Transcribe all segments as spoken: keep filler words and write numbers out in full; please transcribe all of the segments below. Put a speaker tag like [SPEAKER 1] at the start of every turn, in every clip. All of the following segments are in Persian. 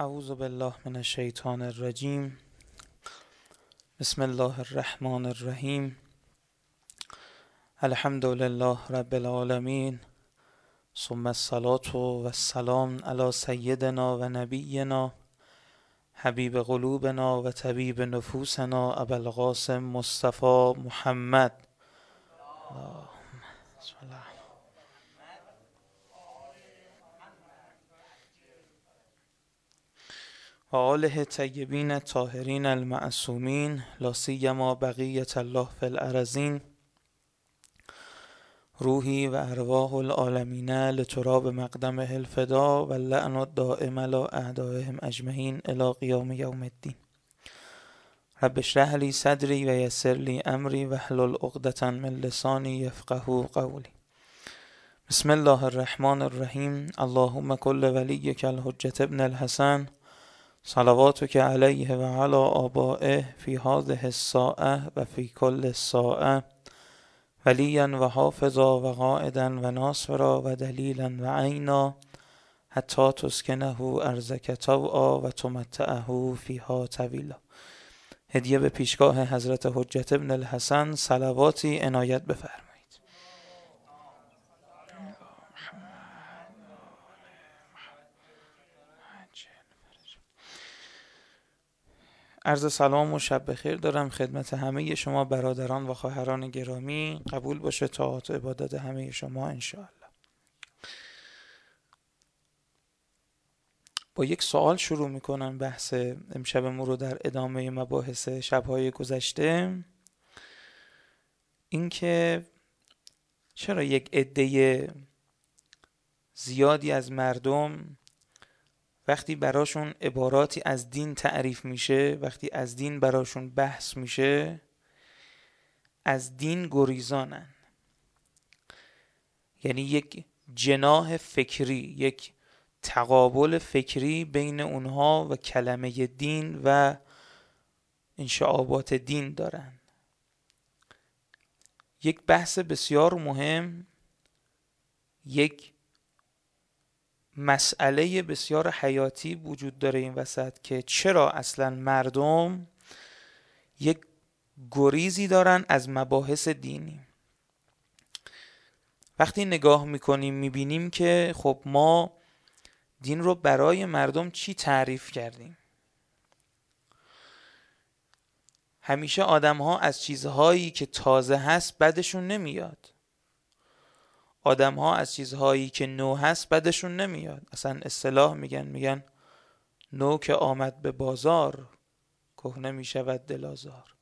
[SPEAKER 1] اعوذ بالله من الشیطان الرجیم. بسم الله الرحمن الرحیم. الحمد لله رب العالمین، ثم الصلاة و السلام علی سیدنا و نبینا حبیب قلوبنا و طبیب نفوسنا ابوالقاسم مصطفی محمد. بسم الله. و آله طیبین الطاهرین المعصومین، لا سیما بقیة الله فی الارضین. روحی و ارواح العالمین لتراب مقدمه الفدا و اللعن الدائم علی اعدائهم اجمعین الی قیام یوم الدین. رب اشرح لی صدری و یسر لی امری واحلل عقدة من لسانی یفقهوا قولی. بسم الله الرحمن الرحیم. اللهم کل ولیک الحجة ابن الحسن صلواتک علیه و علی آبائه فی هذه الساعة و فی کل ساعة ولیا و حافظا و قائدا و ناصرا و دلیلا و عینا حتی تسکنه ارضک طوعا و تمتعه فیها طویلا. هدیه به پیشگاه حضرت حجت ابن الحسن صلواتی عنایت بفرمایید. عرض سلام و شب بخیر دارم خدمت همه شما برادران و خواهران گرامی. قبول باشه طاعات و عبادت همه شما انشاءالله. با یک سوال شروع میکنم بحث امشبمون رو در ادامه مباحث شبهای گذشته. اینکه چرا یک عده زیادی از مردم وقتی براشون عباراتی از دین تعریف میشه، وقتی از دین براشون بحث میشه، از دین گریزانن. یعنی یک جناح فکری، یک تقابل فکری بین اونها و کلمه دین و انشعابات دین دارن. یک بحث بسیار مهم، یک مسئله بسیار حیاتی وجود داره این وسط که چرا اصلا مردم یک گریزی دارن از مباحث دینی. وقتی نگاه میکنیم میبینیم که خب ما دین رو برای مردم چی تعریف کردیم؟ همیشه آدم ها از چیزهایی که تازه هست بدشون نمیاد. آدم ها از چیزهایی که نو هست بدشون نمیاد. اصلا اصطلاح میگن میگن نو که آمد به بازار کهنه میشود دل آزار.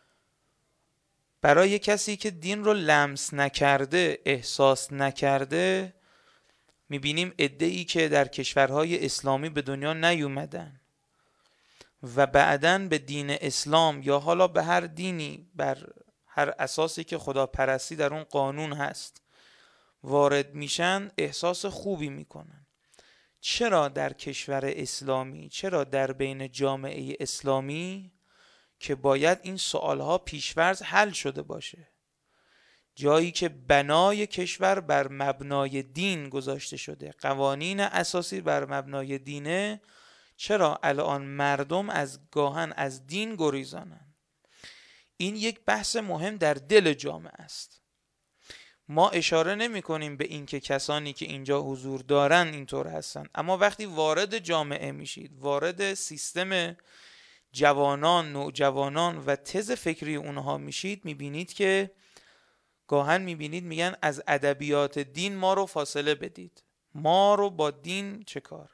[SPEAKER 1] برای کسی که دین رو لمس نکرده، احساس نکرده، میبینیم عده‌ای که در کشورهای اسلامی به دنیا نیومدن و بعداً به دین اسلام یا حالا به هر دینی بر هر اساسی که خداپرستی در اون قانون هست وارد میشن، احساس خوبی میکنن. چرا در کشور اسلامی، چرا در بین جامعه اسلامی که باید این سوالها پیشورز حل شده باشه، جایی که بنای کشور بر مبنای دین گذاشته شده، قوانین اساسی بر مبنای دینه، چرا الان مردم از گاهن از دین گریزانن؟ این یک بحث مهم در دل جامعه است. ما اشاره نمی کنیم به این که کسانی که اینجا حضور دارن اینطور هستن، اما وقتی وارد جامعه میشید، وارد سیستم جوانان، نوجوانان و تز فکری اونها میشید، میبینید که گاهن میبینید میگن از ادبیات دین ما رو فاصله بدید. ما رو با دین چه کار؟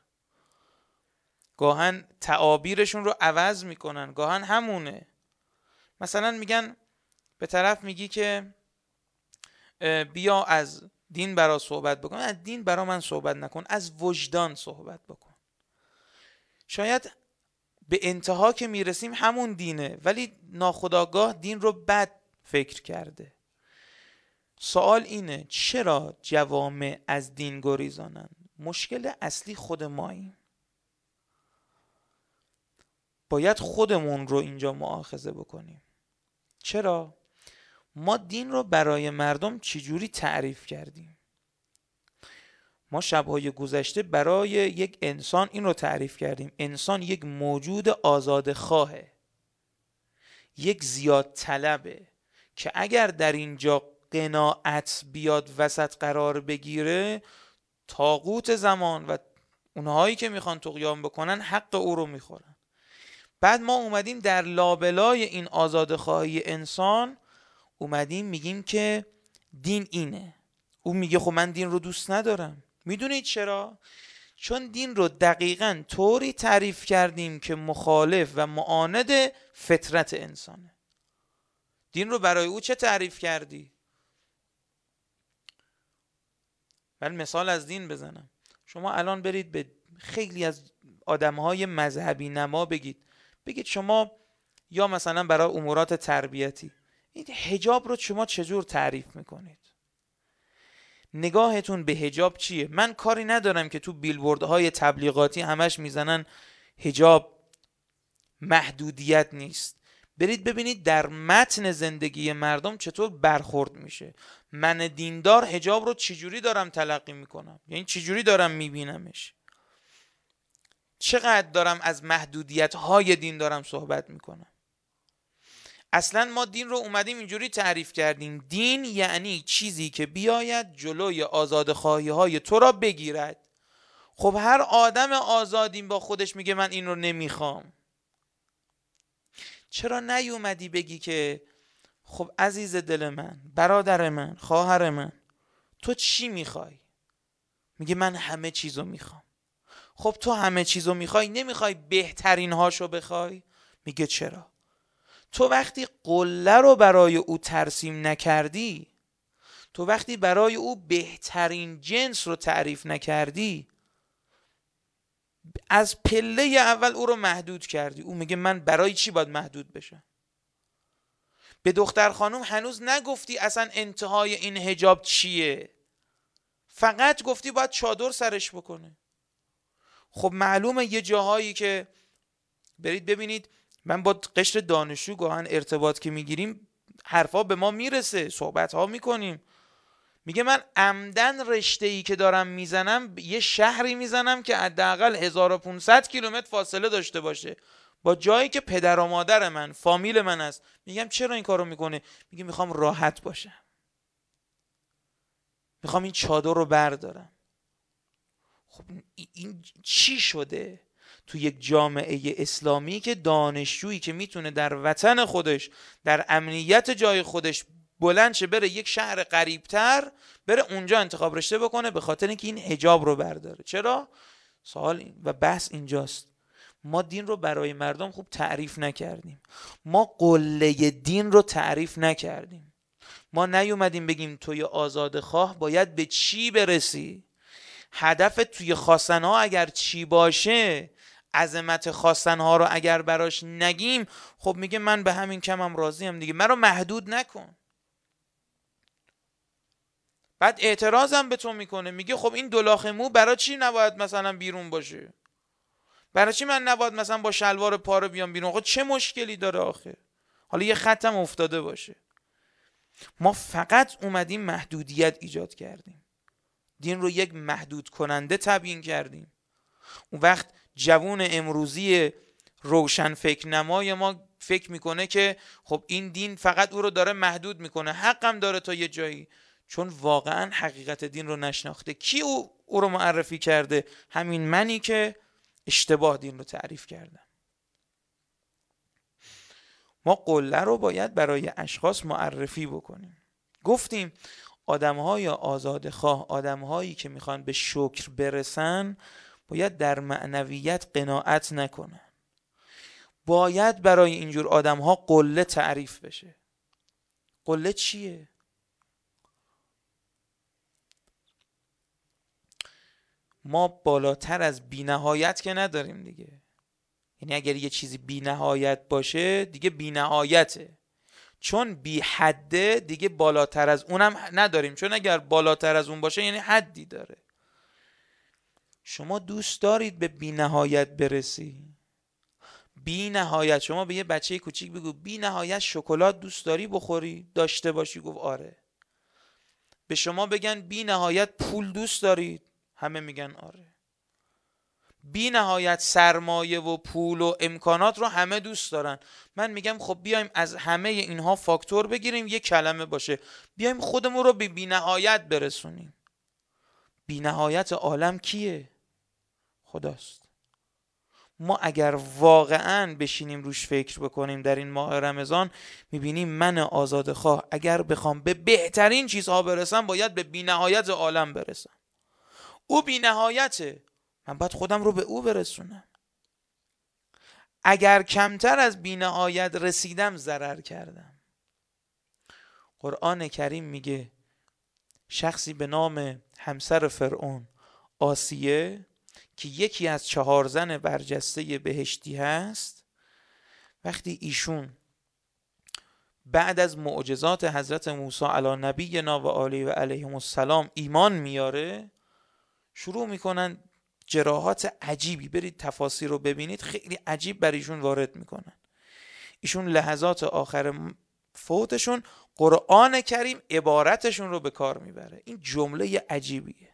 [SPEAKER 1] گاهن تعابیرشون رو عوض میکنن، گاهن همونه. مثلا میگن به طرف میگی که بیا از دین برا صحبت بکن، از دین برا من صحبت نکن، از وجدان صحبت بکن. شاید به انتها که میرسیم همون دینه، ولی ناخودآگاه دین رو بد فکر کرده. سوال اینه چرا جوامع از دین گریزانن؟ مشکل اصلی خود ماییم. باید خودمون رو اینجا مؤاخذه بکنیم. چرا؟ ما دین رو برای مردم چجوری تعریف کردیم؟ ما شبهای گذشته برای یک انسان این رو تعریف کردیم: انسان یک موجود آزاد خواهه، یک زیاد طلبه که اگر در اینجا قناعت بیاد وسط قرار بگیره، طاغوت زمان و اونهایی که میخوان طغیان بکنن حق او رو میخورن. بعد ما اومدیم در لابلای این آزاد خواهی انسان اومدیم میگیم که دین اینه. اون میگه خب من دین رو دوست ندارم. میدونید چرا؟ چون دین رو دقیقاً طوری تعریف کردیم که مخالف و معاند فطرت انسانه. دین رو برای او چه تعریف کردی؟ من مثال از دین بزنم. شما الان برید به خیلی از آدمهای مذهبی نما بگید بگید شما یا مثلا برای امورات تربیتی این حجاب رو شما چجور تعریف میکنید؟ نگاهتون به حجاب چیه؟ من کاری ندارم که تو بیلبوردهای تبلیغاتی همش میزنن حجاب محدودیت نیست. برید ببینید در متن زندگی مردم چطور برخورد میشه. من دیندار حجاب رو چجوری دارم تلقی میکنم؟ یعنی چجوری دارم میبینمش؟ چقدر دارم از محدودیت های دین دارم صحبت میکنم؟ اصلا ما دین رو اومدیم اینجوری تعریف کردیم: دین یعنی چیزی که بیاید جلوی آزادخواهی های تو را بگیرد. خب هر آدم آزادیم با خودش میگه من این رو نمیخوام. چرا نیومدی بگی که خب عزیز دل من، برادر من، خواهر من، تو چی میخوای؟ میگه من همه چیزو میخوام. خب تو همه چیزو میخوای، نمیخوای بهترین هاشو بخوای؟ میگه چرا؟ تو وقتی قله رو برای او ترسیم نکردی، تو وقتی برای او بهترین جنس رو تعریف نکردی، از پله اول او رو محدود کردی. او میگه من برای چی باید محدود بشم؟ به دختر خانم هنوز نگفتی اصلا انتهای این حجاب چیه، فقط گفتی باید چادر سرش بکنه. خب معلومه یه جاهایی که برید ببینید، من با قشر دانشجو گاهن ارتباط که میگیریم حرفا به ما میرسه، صحبت ها میکنیم، میگه من عمدن رشته‌ای که دارم میزنم یه شهری میزنم که حداقل هزار و پانصد کیلومتر فاصله داشته باشه با جایی که پدر و مادر من، فامیل من است. میگم چرا این کارو میکنه؟ میگه میخوام راحت باشم، میخوام این چادر رو بردارم. خب این چی شده تو یک جامعه اسلامی که دانشجویی که میتونه در وطن خودش در امنیت جای خودش بلند شه بره یک شهر قریبتر، بره اونجا انتخاب رشته بکنه به خاطر اینکه این حجاب رو برداره؟ چرا؟ سوال و بحث اینجاست. ما دین رو برای مردم خوب تعریف نکردیم. ما قله دین رو تعریف نکردیم. ما نیومدیم بگیم توی آزاد خواه باید به چی برسی. هدف توی خواستنها اگر چی باشه، عظمت خواستنها رو اگر براش نگیم، خب میگه من به همین کمم راضیم دیگه، من رو محدود نکن. بعد اعتراضم به تو میکنه، میگه خب این دولاخ مو برای چی نباید مثلا بیرون باشه؟ برای چی من نباید مثلا با شلوار پاره بیام بیرون؟ خب چه مشکلی داره آخه؟ حالا یه خطم افتاده باشه. ما فقط اومدیم محدودیت ایجاد کردیم، دین رو یک محدود کننده تبیین کردیم. اون وقت جوون امروزی روشن فکر نمای ما فکر میکنه که خب این دین فقط او رو داره محدود میکنه. حقم داره تا یه جایی، چون واقعا حقیقت دین رو نشناخته. کی او, او رو معرفی کرده؟ همین منی که اشتباه دین رو تعریف کردم. ما قله رو باید برای اشخاص معرفی بکنیم. گفتیم آدم‌های آزادخواه، آدم‌هایی که میخوان به شکر برسن، باید در معنویت قناعت نکنن. باید برای اینجور آدم‌ها قله تعریف بشه. قله چیه؟ ما بالاتر از بی‌نهایت که نداریم دیگه. یعنی اگر یه چیزی بی‌نهایت باشه دیگه بی‌نهایته، چون بی حده دیگه بالاتر از اونم نداریم، چون اگر بالاتر از اون باشه یعنی حدی داره. شما دوست دارید به بی نهایت برسی؟ بی نهایت شما به یه بچه کوچیک بگو بی نهایت شکلات دوست داری بخوری داشته باشی، گفت آره. به شما بگن بی نهایت پول دوست دارید، همه میگن آره. بی نهایت سرمایه و پول و امکانات رو همه دوست دارن. من میگم خب بیایم از همه اینها فاکتور بگیریم یک کلمه باشه، بیایم خودمون رو به بی نهایت برسونیم. بی نهایت عالم کیه؟ خداست. ما اگر واقعا بشینیم روش فکر بکنیم در این ماه رمضان، میبینیم من آزادخواه اگر بخوام به بهترین چیزها برسم باید به بی نهایت عالم برسم. او بی نهایته، من باید خودم رو به او برسونم. اگر کمتر از بی نهایت رسیدم ضرر کردم. قرآن کریم میگه شخصی به نام همسر فرعون آسیه که یکی از چهار زن برجسته بهشتی هست، وقتی ایشون بعد از معجزات حضرت موسی علی نبینا و آله و علیهم السلام ایمان میاره، شروع میکنن جراحات عجیبی، برید تفاسیر رو ببینید، خیلی عجیب بر ایشون وارد میکنن. ایشون لحظات آخر فوتشون قرآن کریم عبارتشون رو به کار میبره. این جمله عجیبیه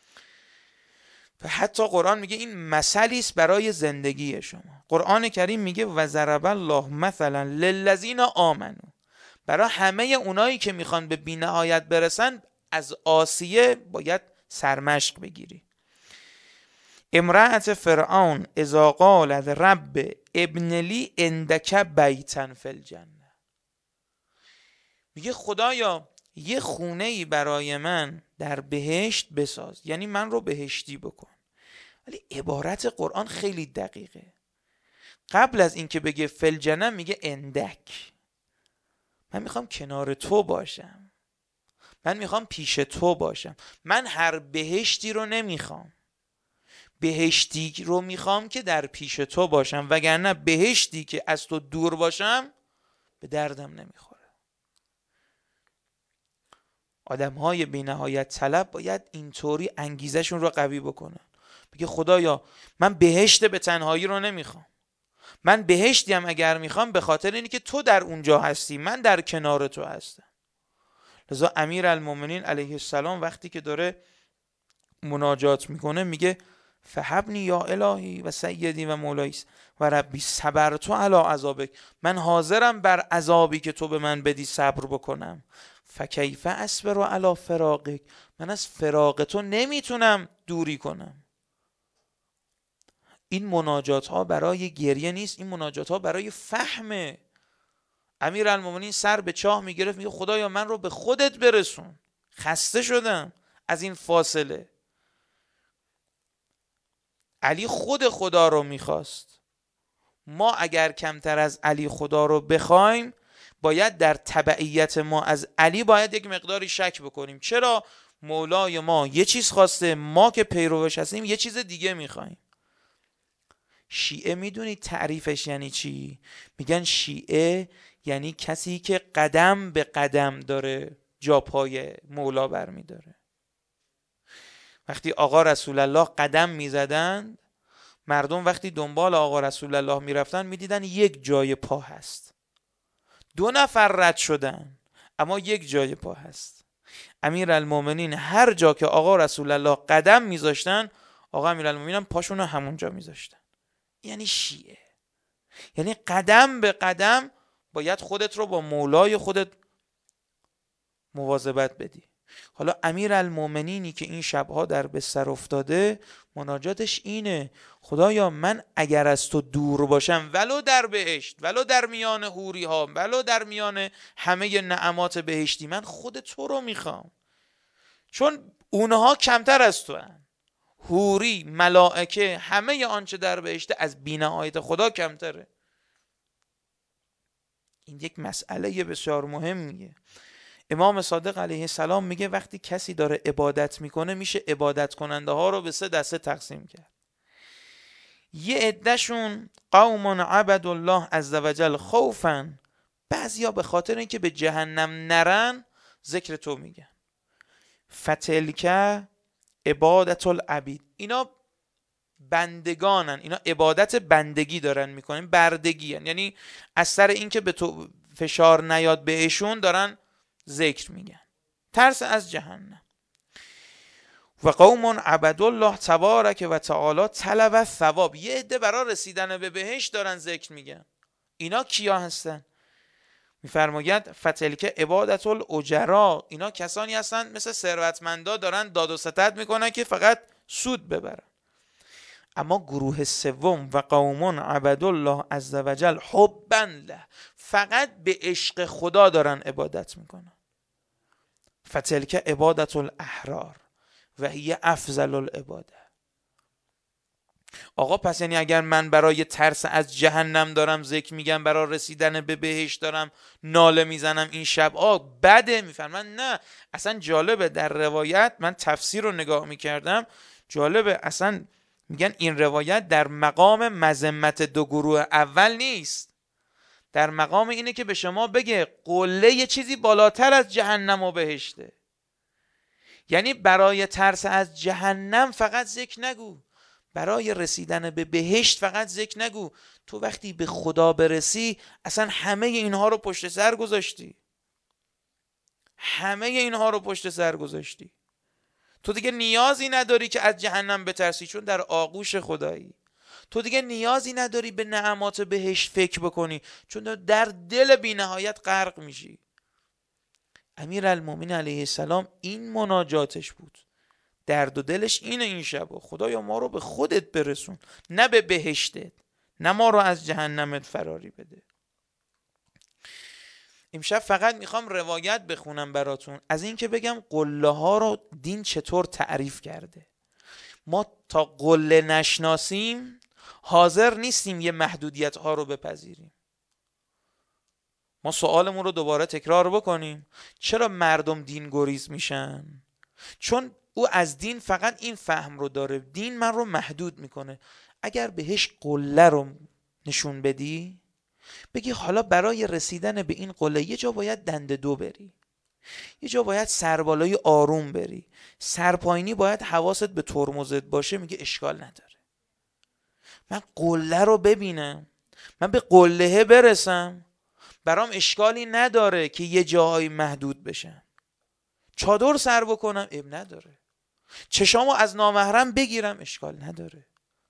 [SPEAKER 1] و حتی قرآن میگه این مثلی است برای زندگی شما. قرآن کریم میگه و ضرب الله مثلا للذین آمنوا، برای همه اونایی که میخوان به بی‌نهایت برسن از آسیه باید سرمشق بگیری. امرأت فرعون اذا قالت رب ابن لی عندک بیتا فی الجنه، میگه خدایا یه خونه ای برای من در بهشت بساز، یعنی من رو بهشتی بکن. ولی عبارت قرآن خیلی دقیقه. قبل از اینکه بگه فی الجنه میگه اندک، من میخوام کنار تو باشم، من میخوام پیش تو باشم. من هر بهشتی رو نمیخوام، بهشتی رو میخوام که در پیش تو باشم، وگرنه بهشتی که از تو دور باشم به دردم نمیخوره. آدمهای بی نهایت طلب باید اینطوری انگیزشون رو قوی بکنن، بگه خدایا من بهشت به تنهایی رو نمیخوام، من بهشتی هم اگر میخوام به خاطر اینی که تو در اونجا هستی، من در کنار تو هستم. لذا امیر المومنین علیه السلام وقتی که داره مناجات میکنه میگه فهبنی یا الهی و سیدی و مولایی و ربی صبرتو علی عذابک، من حاضرم بر عذابی که تو به من بدی صبر بکنم. فکیف اصبر علی فراقک، من از فراق تو نمیتونم دوری کنم. این مناجات ها برای گریه نیست، این مناجات ها برای فهمه. امیر المومنین سر به چاه میگرفت میگه خدایا من رو به خودت برسون، خسته شدم از این فاصله. علی خود خدا رو میخواست. ما اگر کمتر از علی خدا رو بخوایم باید در تبعیت ما از علی باید یک مقداری شک بکنیم. چرا؟ مولای ما یه چیز خواسته، ما که پیروش هستیم یه چیز دیگه میخوایم. شیعه میدونید تعریفش یعنی چی؟ میگن شیعه یعنی کسی که قدم به قدم داره جا پای مولا بر میداره. وقتی آقا رسول الله قدم میزدند، مردم وقتی دنبال آقا رسول الله میرفتن میدیدن یک جای پا هست. دو نفر رد شدن اما یک جای پا هست. امیر المومنین هر جا که آقا رسول الله قدم میذاشتن، آقا امیر المومنین هم پاشون رو همونجا میذاشتن. یعنی شیعه یعنی قدم به قدم باید خودت رو با مولای خودت مواظبت بدی. حالا امیر المومنینی که این شبها در بستر افتاده، مناجاتش اینه خدایا من اگر از تو دور باشم، ولو در بهشت، ولو در میان حوری ها، ولو در میان همه نعمات بهشتی، من خود تو رو میخوام، چون اونها کمتر از تو هن. حوری، ملائکه، همه آنچه در بهشت از بی‌نهایت خدا کمتره. این یک مسئله بسیار مهمیه. امام صادق علیه السلام میگه وقتی کسی داره عبادت میکنه میشه عبادت کننده ها رو به سه دسته تقسیم کرد. یه عدهشون قوم عبد الله عزوجل خوفا، بعضیا به خاطر اینکه به جهنم نرن ذکر تو میگن. فتلک عبادت العبید، اینا بندگانن، اینا عبادت بندگی دارن میکنن، بردگی هن. یعنی از سر اینکه به تو فشار نیاد بهشون دارن ذکر میگن، ترس از جهنم. و قوم عبدالله تبارک و تعالی طلب ثواب. یه عده برای رسیدن به بهشت دارن ذکر میگن. اینا کیا هستن؟ میفرماید فتلک عبادت الاجرا، اینا کسانی هستن مثل ثروتمندا دارن داد و ستد میکنن که فقط سود ببرن. اما گروه سوم و قوم عبدالله عزوجل حبا له، فقط به عشق خدا دارن عبادت میکنن. فتلک عبادت الاحرار و هی افضل العباده. آقا پس یعنی اگر من برای ترس از جهنم دارم ذکر میگم، برای رسیدن به بهشت دارم ناله میزنم این شب، آ بده؟ میفرمن نه، اصلا جالبه در روایت، من تفسیر رو نگاه میکردم، جالبه اصلا میگن این روایت در مقام مذمت دو گروه اول نیست، در مقام اینه که به شما بگه قله یه چیزی بالاتر از جهنم و بهشته. یعنی برای ترس از جهنم فقط ذکر نگو، برای رسیدن به بهشت فقط ذکر نگو. تو وقتی به خدا برسی اصلا همه اینها رو پشت سر گذاشتی، همه اینها رو پشت سر گذاشتی. تو دیگه نیازی نداری که از جهنم بترسی، چون در آغوش خدایی. تو دیگه نیازی نداری به نعمات بهشت فکر بکنی، چون در دل بی نهایت غرق میشی. امیرالمومنین علیه السلام این مناجاتش بود، درد و دلش اینه این شبا، خدایا ما رو به خودت برسون، نه به بهشتت، نه ما رو از جهنمت فراری بده. امشب فقط میخوام روایت بخونم براتون از این که بگم قله ها رو دین چطور تعریف کرده. ما تا قله نشناسیم حاضر نیستیم یه محدودیت ها رو بپذیریم. ما سوالمون رو دوباره تکرار بکنیم، چرا مردم دین گریز میشن؟ چون او از دین فقط این فهم رو داره، دین من رو محدود میکنه. اگر بهش قله رو نشون بدی، بگی حالا برای رسیدن به این قله یه جا باید دنده دو بری، یه جا باید سربالای آروم بری، سرپایینی باید حواست به ترمزت باشه، میگه اشکال نداره، من قله رو ببینم، من به قله برسم، برام اشکالی نداره که یه جاهای محدود بشن. چادر سر بکنم اب نداره، چشامو از نامحرم بگیرم اشکال نداره،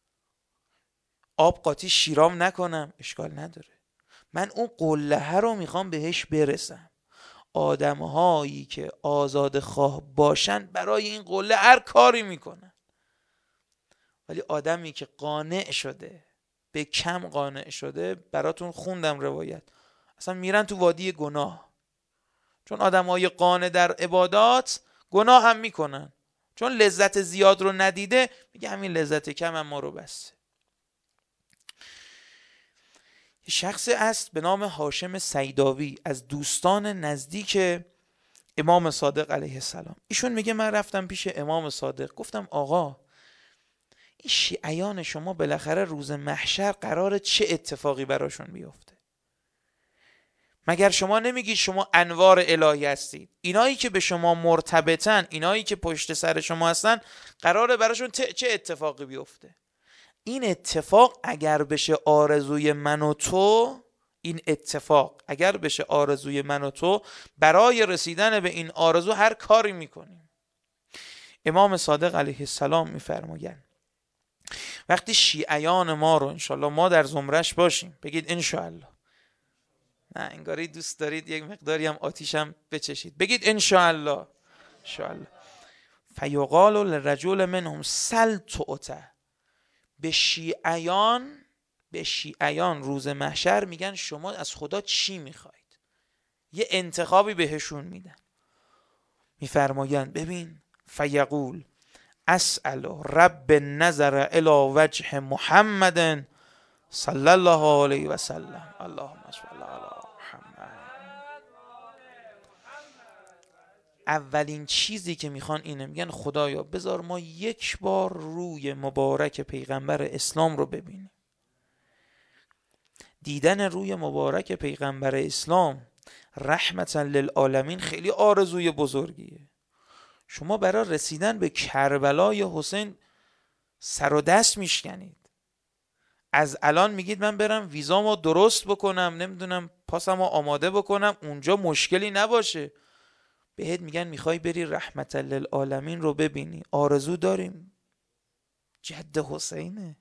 [SPEAKER 1] آب قاطی شیرام نکنم اشکال نداره. من اون قله رو میخوام بهش برسم. آدمهایی که آزاد خواه باشن برای این قله هر کاری میکنن، ولی آدمی که قانع شده، به کم قانع شده، براتون خوندم روایت، اصلا میرن تو وادی گناه. چون آدمهای قانع در عبادات گناه هم میکنن، چون لذت زیاد رو ندیده میگه همین لذت کم هم ما رو بسته. یه شخصی است به نام هاشم سیداوی از دوستان نزدیک امام صادق علیه السلام. ایشون میگه من رفتم پیش امام صادق، گفتم آقا این شیعیان شما بالاخره روز محشر قراره چه اتفاقی براشون بیفته؟ مگر شما نمیگید شما انوار الهی هستید؟ اینایی که به شما مرتبطن، اینایی که پشت سر شما هستن، قراره براشون چه اتفاقی بیفته؟ این اتفاق اگر بشه آرزوی من و تو، این اتفاق اگر بشه آرزوی من و تو، برای رسیدن به این آرزو هر کاری میکنیم. امام صادق علیه السلام میفرمایند وقتی شیعیان ما رو انشالله ما در زمرش باشیم، بگید انشالله، نه انگاری دوست دارید یک مقداری هم آتیشم بچشید، بگید انشالله انشالله. فیقال للرجل منهم سل تعطه، به شیعیان به شیعیان روز محشر میگن شما از خدا چی میخواید؟ یه انتخابی بهشون میدن، میفرمایند ببین فیقول اسأل رب النظر الی وجه محمد صلی الله علیه و سلم اللهم صل علی محمد. اولین چیزی که میخوان اینه، میگن خدایا بذار ما یک بار روی مبارک پیغمبر اسلام رو ببینیم. دیدن روی مبارک پیغمبر اسلام رحمتا للعالمین خیلی آرزوی بزرگیه. شما برای رسیدن به کربلای حسین سر و دست میشکنید، از الان میگید من برم ویزامو درست بکنم، نمیدونم پاسمو آماده بکنم اونجا مشکلی نباشه. بهت میگن میخوای بری رحمت للعالمین رو ببینی، آرزو داریم، جد حسینه.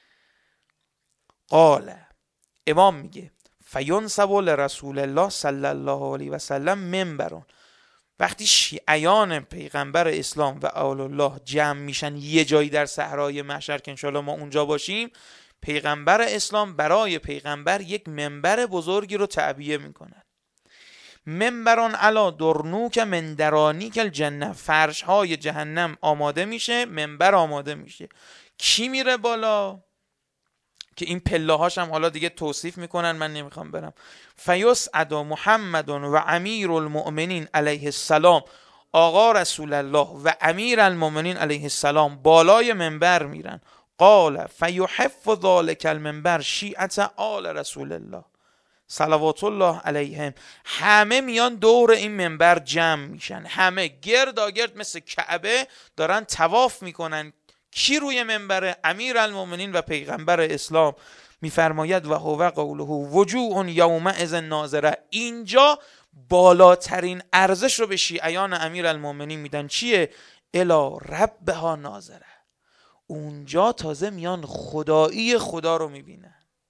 [SPEAKER 1] قال، امام میگه فینصب لرسول الله صلی الله علیه و سلم منبرون. وقتی شیعیان پیغمبر اسلام و اول الله جمع میشن یه جایی در صحرای محشر که انشالله ما اونجا باشیم، پیغمبر اسلام برای پیغمبر یک منبر بزرگی رو تعبیه میکنن. منبران علا درنوک من درانیک الجنه، فرش های جهنم آماده میشه، منبر آماده میشه. کی میره بالا؟ که این پله هاش هم حالا دیگه توصیف میکنن، من نمیخوام برم. فیسعد محمد و امیر المؤمنین علیه السلام، آقا رسول الله و امیر المؤمنین علیه السلام بالای منبر میرن. قال فیحف ذلک المنبر شیعت آل رسول الله صلوات الله علیهم. همه میان دور این منبر جمع میشن، همه گرداگرد مثل کعبه دارن طواف میکنن. کی روی منبره؟ امیر المؤمنین و پیغمبر اسلام. میفرماید و هو قوله وجوه یومئذ ناظره. اینجا بالاترین ارزش رو به شیعیان امیر المؤمنین میدن. چیه؟ الی ربها ناظره. اونجا تازه میان خدایی خدا رو میبینن،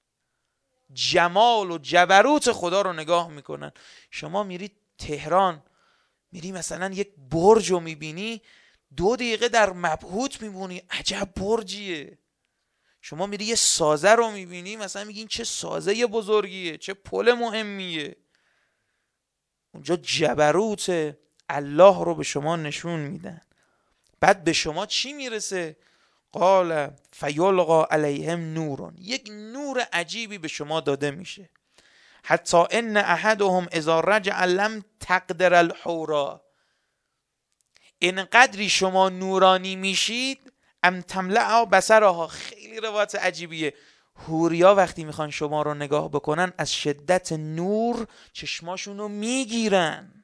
[SPEAKER 1] جمال و جبروت خدا رو نگاه میکنن. شما میری تهران، میری مثلا یک برج رو میبینی، دو دقیقه در مبهوت میمونی، عجب برجیه. شما میری یه سازه رو میبینی، مثلا میگی این چه سازه بزرگیه، چه پل مهمیه. اونجا جبروت الله رو به شما نشون میدن. بعد به شما چی میرسه؟ قال فیلقا علیهم نورون، یک نور عجیبی به شما داده میشه. حتی ان احدهم اذا رجع لم تقدر الحورا، اینقدری شما نورانی میشید ام تملع بصرها. خیلی روایت عجیبیه. حوریا وقتی میخوان شما رو نگاه بکنن از شدت نور چشماشون رو میگیرن.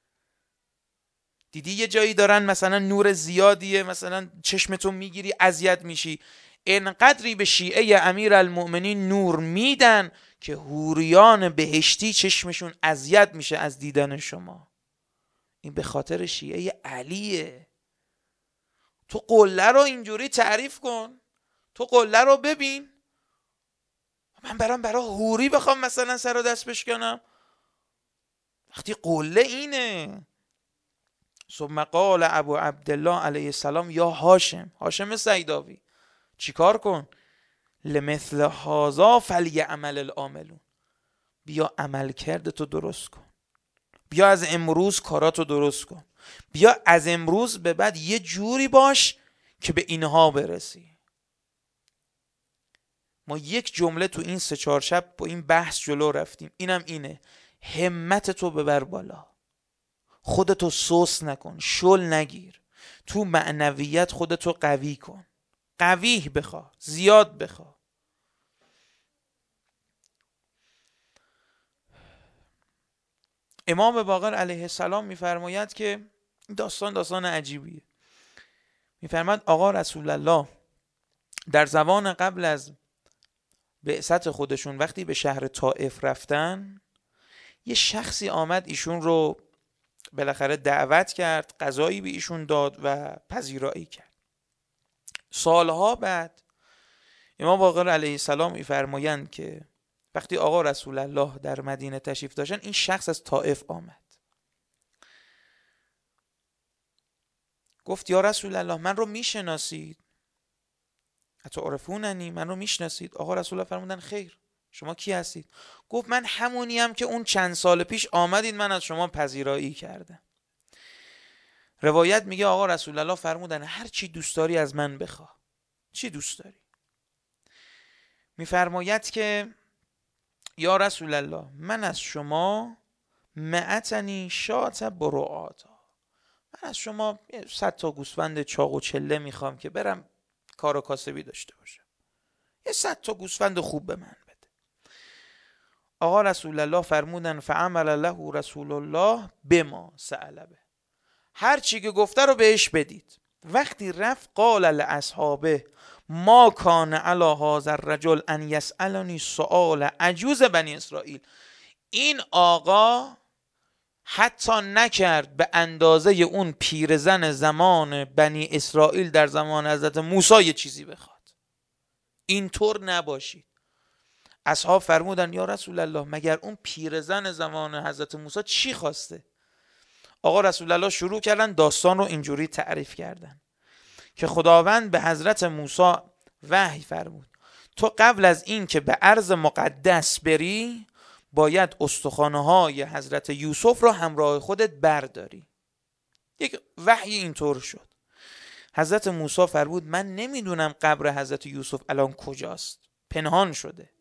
[SPEAKER 1] دیدی یه جایی دارن مثلا نور زیادیه، مثلا چشمتون میگیری اذیت میشی. اینقدری به شیعه امیر المؤمنین نور میدن که حوریان بهشتی چشمشون اذیت میشه از دیدن شما. این به خاطر شیعه علیه. تو قله رو اینجوری تعریف کن، تو قله رو ببین. من برام برای حوری بخوام مثلا سر و دست بشکنم؟ وقتی قله اینه. ثم قال ابو عبدالله علیه السلام یا هاشم، هاشم سیداوی، چیکار کن؟ لمثل هذا فلیعمل العاملون. بیا عمل کرده تو درست کن، بیا از امروز کاراتو درست کن، بیا از امروز به بعد یه جوری باش که به اینها برسی. ما یک جمله تو این سه چهار شب با این بحث جلو رفتیم، اینم اینه: همتتو ببر بالا، خودتو سوس نکن، شل نگیر، تو معنویت خودتو قوی کن، قوی بخوا، زیاد بخوا. امام باقر علیه السلام میفرماید که داستان داستان عجیبیه. میفرماید آقا رسول الله در زمان قبل از بعثت خودشون وقتی به شهر طائف رفتن، یه شخصی آمد ایشون رو بالاخره دعوت کرد، غذایی به ایشون داد و پذیرایی کرد. سالها بعد امام باقر علیه السلام میفرمایند که وقتی آقا رسول الله در مدینه تشریف داشتن، این شخص از طائف آمد. گفت یا رسول الله من رو میشناسید؟ اتعرفوننی؟ من رو میشناسید؟ آقا رسول الله فرمودن خیر، شما کی هستید؟ گفت من همونیم که اون چند سال پیش آمدید، من از شما پذیرایی کردم. روایت میگه آقا رسول الله فرمودن هر چی دوست داری از من بخواه. چی دوست داری؟ میفرماید که یا رسول الله من از شما معتنی شات برعاتا، من از شما صد تا گوسفند چاق و چله میخوام که برم کار و کاسبی داشته باشم، یه صد تا گوسفند خوب به من بده. آقا رسول الله فرمودن فعمل له رسول الله بما سأل به، هر چی که گفته رو بهش بدید. وقتی رفت قال لاصحابه ما کان علی هذا الرجل ان یسألنی سؤال عجوز بنی اسرائیل. این آقا حتی نکرد به اندازه اون پیرزن زمان بنی اسرائیل در زمان حضرت موسی یه چیزی بخواد. اینطور نباشید. اصحاب فرمودن یا رسول الله مگر اون پیرزن زمان حضرت موسی چی خواسته؟ آقا رسول الله شروع کردن داستان رو اینجوری تعریف کردن که خداوند به حضرت موسی وحی فرمود تو قبل از این که به ارض مقدس بری باید استخوان‌های حضرت یوسف رو همراه خودت برداری. یک وحی اینطور شد. حضرت موسی فرمود من نمیدونم قبر حضرت یوسف الان کجاست، پنهان شده.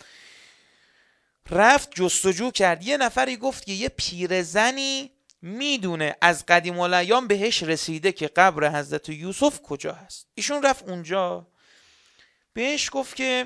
[SPEAKER 1] رفت جستجو کرد. یه نفری گفت که یه پیرزنی میدونه از قدیم الایام بهش رسیده که قبر حضرت یوسف کجا هست. ایشون رفت اونجا، بهش گفت که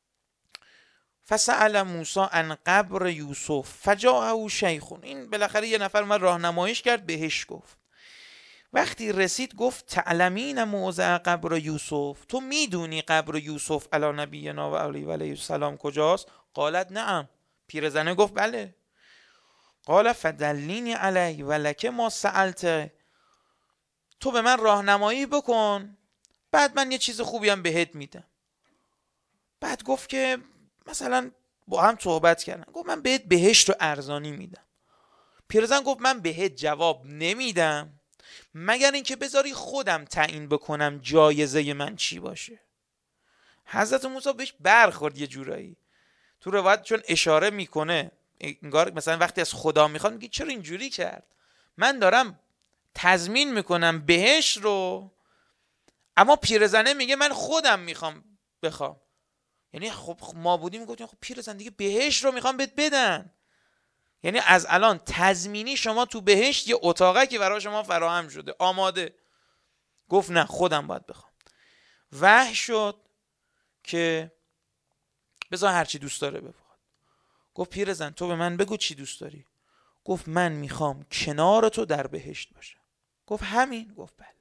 [SPEAKER 1] فسأل موسی عن قبر یوسف فجاءه شیخ. این بالاخره یه نفر من راهنماییش کرد، بهش گفت. وقتی رسید گفت تعلمین موضع قبر یوسف، تو میدونی قبر یوسف علی نبینا و علیه و علیه السلام کجاست؟ قالت نعم. پیرزنه گفت بله. قال فدلینی علیه ولک ما سألت، تو به من راهنمایی بکن بعد من یه چیز خوبی هم بهت میدم. بعد گفت که مثلا با هم صحبت کردن، گفت من بهت بهشت رو ارزانی میدم. پیرزن گفت من بهت جواب نمیدم مگر اینکه بذاری خودم تعیین بکنم جایزه من چی باشه. حضرت موسی بهش برخورد یه جورایی. تو روایت چون اشاره میکنه انگار مثلا وقتی از خدا میخواد میگه چرا اینجوری کرد، من دارم تضمین میکنم بهشت رو، اما پیرزنه میگه من خودم میخوام بخوام. یعنی خب ما بودیم میگفتیم خب پیرزن دیگه بهشت رو میخوام بهت بدن، یعنی از الان تضمینی شما تو بهشت یه اتاقه که برای شما فراهم شده آماده. گفت نه خودم باید بخوام. وحی شد که بذار هرچی دوست داره بخواد. گفت پیرزن تو به من بگو چی دوست داری؟ گفت من میخوام کنار تو در بهشت باشم. گفت همین؟ گفت بله.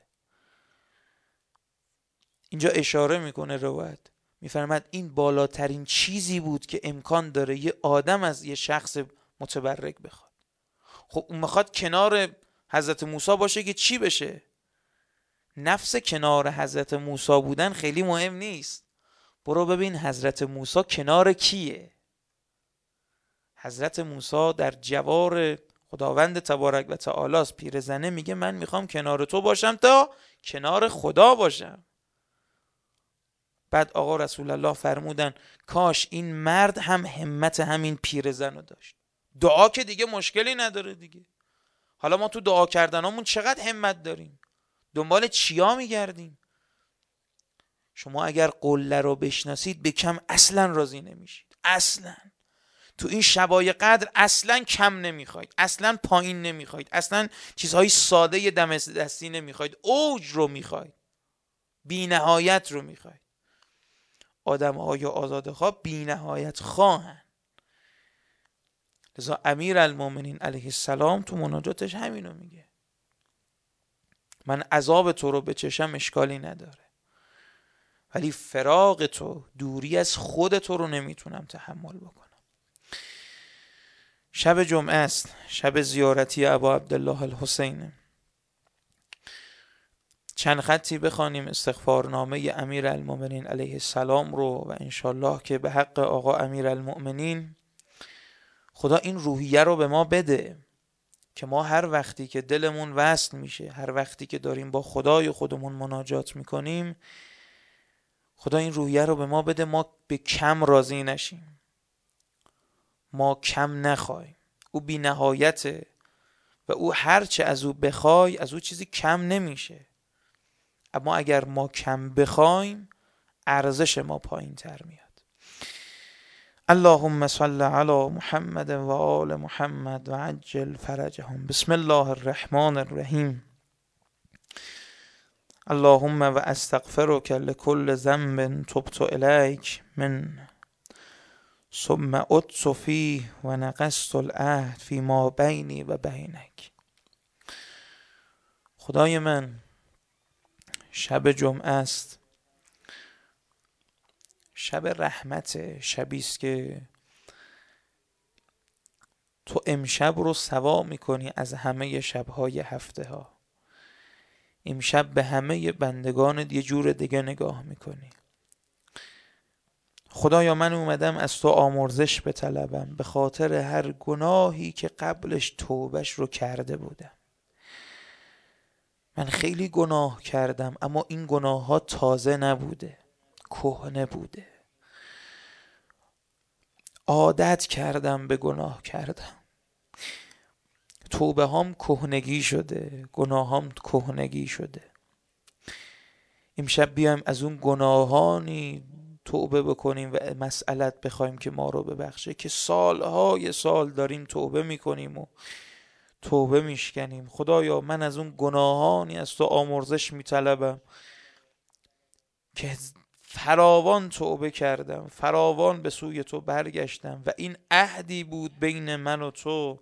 [SPEAKER 1] اینجا اشاره میکنه روایت میفرماد این بالاترین چیزی بود که امکان داره یه آدم از یه شخص متبرک بخواد. خب اون میخواد کنار حضرت موسی باشه که چی بشه؟ نفس کنار حضرت موسی بودن خیلی مهم نیست. برو ببین حضرت موسی کنار کیه. حضرت موسی در جوار خداوند تبارک و تعالی است. پیرزنه میگه من میخوام کنار تو باشم تا کنار خدا باشم. بعد آقا رسول الله فرمودن کاش این مرد هم همت همین پیرزن رو داشت. دعا که دیگه مشکلی نداره دیگه. حالا ما تو دعا کردنامون چقدر همت داریم، دنبال چیا میگردیم. شما اگر قله رو بشناسید به کم اصلا راضی نمیشید. اصلا تو این شبای قدر اصلا کم نمیخواید، اصلا پایین نمیخواید، اصلا چیزهای ساده دم دستی نمیخواید، اوج رو میخواید، بی نهایت رو میخواید. آدم های آزادخواه بی نهایت خواهن. لذا امیر المومنین علیه السلام تو مناجاتش همینو میگه، من عذاب تو رو بچشم اشکالی نداره ولی فراق تو، دوری از خود تو رو نمیتونم تحمل بکنم. شب جمعه است، شب زیارتی ابا عبدالله الحسین. چند خطی بخوانیم استغفارنامه امیر المومنین علیه السلام رو و انشالله که به حق آقا امیر المومنین خدا این روحیه رو به ما بده که ما هر وقتی که دلمون وصل میشه، هر وقتی که داریم با خدای خودمون مناجات میکنیم، خدا این روحیه رو به ما بده ما به کم راضی نشیم، ما کم نخوایم. او بی نهایته و او هرچه از او بخوای از او چیزی کم نمیشه، اما اگر ما کم بخوایم ارزش ما پایین تر میاد. اللهم صل علی محمد و آل محمد و عجل فرجهم. بسم الله الرحمن الرحیم. اللهم و استغفرک لكل ذنب تبت الیک من ثم عدت فیه و نقصت العهد فیما بینی و بینک. خدای من، شب جمعه است، شب رحمت، شبی است که تو امشب رو سوا میکنی از همه شبهای هفته ها. امشب به همه بندگانت یه جور دیگه نگاه میکنی. خدایا من اومدم از تو آمرزش بطلبم به خاطر هر گناهی که قبلش توبش رو کرده بودم. من خیلی گناه کردم اما این گناه ها تازه نبوده، کهنه بوده. عادت کردم به گناه کردم. توبه هام کهنگی شده، گناه هام کهنگی شده. امشب بیایم از اون گناهانی توبه بکنیم و مسئلت بخوایم که ما رو ببخشه، که سالهای سال داریم توبه میکنیم و توبه میشکنیم. خدایا من از اون گناهانی از تو آمرزش میطلبم که فراوان توبه کردم، فراوان به سوی تو برگشتم و این عهدی بود بین من و تو،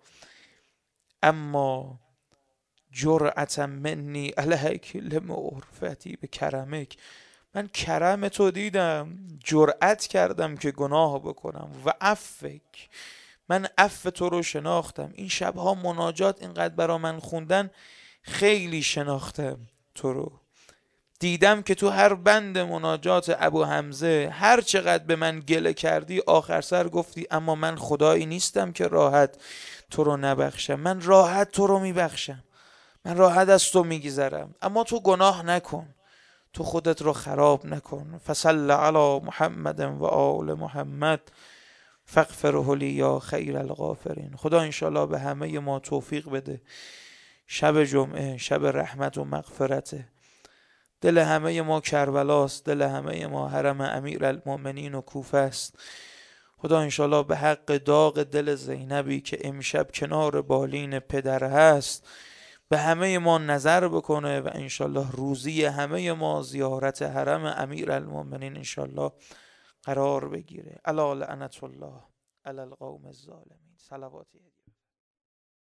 [SPEAKER 1] اما جرأتا منی علیک لمعرفتی به کرمک. من کرم تو دیدم، جرأت کردم که گناه بکنم و عفک، من عفو تو رو شناختم. این شبها مناجات اینقدر برا من خوندن، خیلی شناختم تو رو. دیدم که تو هر بند مناجات ابو حمزه هر چقدر به من گله کردی آخر سر گفتی اما من خدایی نیستم که راحت تو رو نبخشم. من راحت تو رو میبخشم، من راحت از تو میگذرم، اما تو گناه نکن، تو خودت رو خراب نکن. فصل علی محمد و آل محمد فاغفره لی یا خیر الغافرین. خدا انشالله به همه ما توفیق بده. شب جمعه شب رحمت و مغفرته. دل همه ما کربلاست، دل همه ما حرم امیر المؤمنین و کوفه است. خدا انشالله به حق داغ دل زینبی که امشب کنار بالین پدر هست به همه ما نظر بکنه و انشالله روزی همه ما زیارت حرم امیر المؤمنین انشالله قرار بگیره. الا لعنت الله علی القوم الظالمین. صلواتی